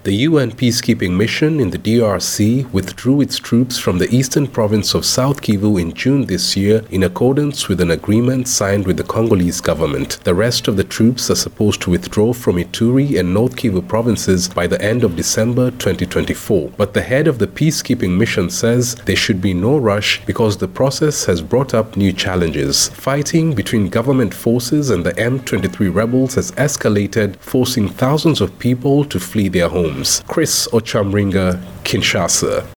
The UN peacekeeping mission in the DRC withdrew its troops from the eastern province of South Kivu in June this year in accordance with an agreement signed with the Congolese government. The rest of the troops are supposed to withdraw from Ituri and North Kivu provinces by the end of December 2024. But the head of the peacekeeping mission says there should be no rush because the process has brought up new challenges. Fighting between government forces and the M23 rebels has escalated, forcing thousands of people to flee their homes. Chris Ochamringa, Kinshasa.